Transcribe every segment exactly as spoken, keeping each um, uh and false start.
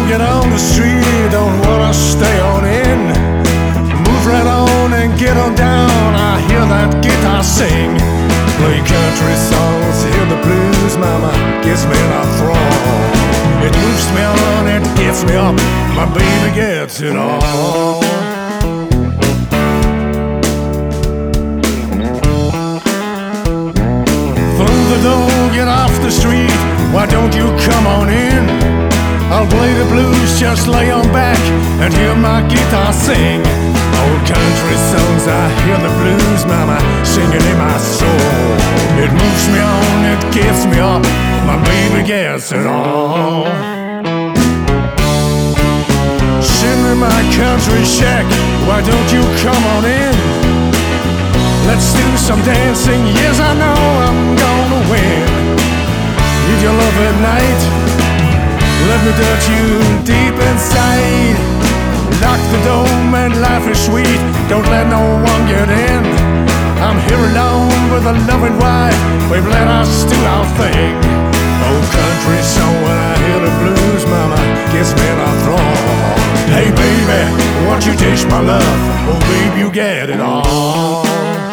get on the street, don't wanna stay on in. Move right on and get on down, I hear that guitar sing. Play country songs, hear the blues, mama, gives me a thrall. It moves me on, it gets me up, my baby gets it all. Through the door, get off the street, why don't you come on in? I'll play the blues, just lay on back and hear my guitar sing. Old country songs, I hear the blues, mama, singing in my soul. It moves me on, it gets me up, my baby gets it all. Sitting in my country shack, why don't you come on in? Let's do some dancing, yes I know I'm gonna win. Need your love at night, let me touch you deep inside. Lock the door and life is sweet, don't let no one get in. I'm here alone with a loving wife, babe, let us do our thing. Old country song, when I hear the blues, mama, gets me in a thrall. Hey baby, won't you taste my love? Oh babe, you get it all.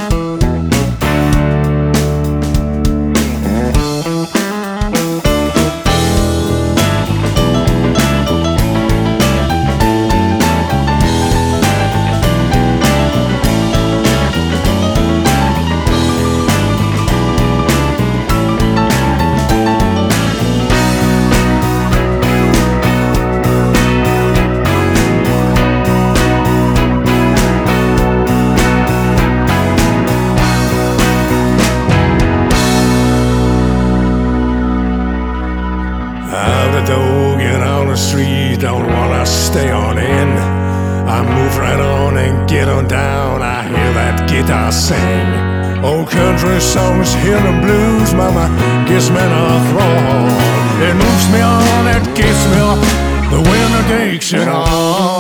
Out the door, get on the street, don't wanna stay on in. I move right on and get on down, I hear that guitar sing. Old country songs, hear the blues, mama, gives me a thrall. It moves me on, it gets me up, the winter takes it all.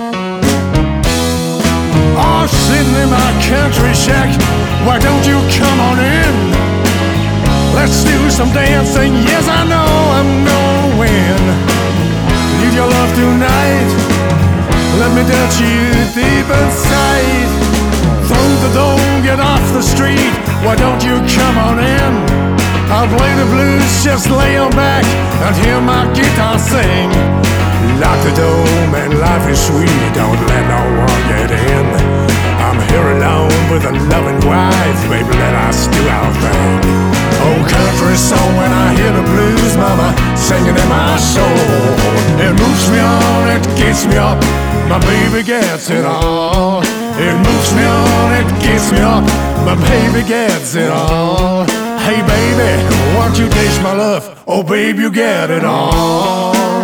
Oh, sitting in my country shack, why don't you come on in? Let's do some dancing, yes I know I'm gonna win. Need your love tonight, let me touch you deep inside. Through the door, get off the street, why don't you come on in? I'll play the blues, just lay on back and hear my guitar sing. Lock the door, man, life is sweet, don't let no one get in. I'm here alone with a loving wife, baby, let us do our thing. Old country song, when I hear the blues, mama, singing in my soul. It moves me on, it gets me up, my baby gets it all. It moves me on, it gets me up, my baby gets it all. Hey baby, won't you taste my love? Oh babe, you get it all.